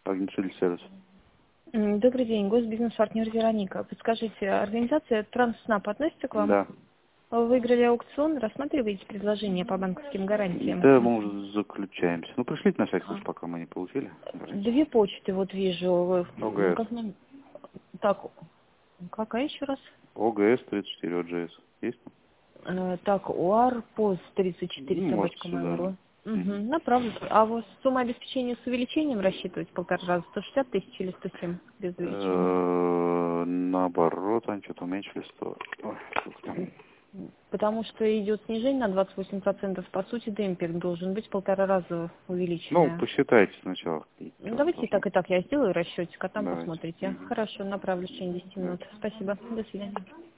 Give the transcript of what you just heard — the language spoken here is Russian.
Агентство. Добрый день, госбизнес-партнер Вероника. Подскажите, организация Трансснаб относится к вам? Да. Вы выиграли аукцион, рассматриваете предложение по банковским гарантиям? Да, мы уже заключаемся. Ну, пришлите на всякий случай, пока мы не получили. Две почты вот вижу. ОГС. Так, какая еще раз? ОГС 34 ОГС. Есть? Так, УАР, ПОЗ 34, Ну, может, собачка сюда. Mail.ru. Угу, направлю. А вот сумма обеспечения с увеличением рассчитывать полтора раза? 160 тысяч или 107 без увеличения? Наоборот, они что-то уменьшили 100. Ой, сколько там? Потому что идет снижение на 28%. По сути, демпинг должен быть полтора раза Ну, увеличенное. посчитайте сначала. Давайте так и так я сделаю расчетик, а там Давайте. посмотрите. Хорошо, направлю в течение 10 минут. Спасибо. До свидания.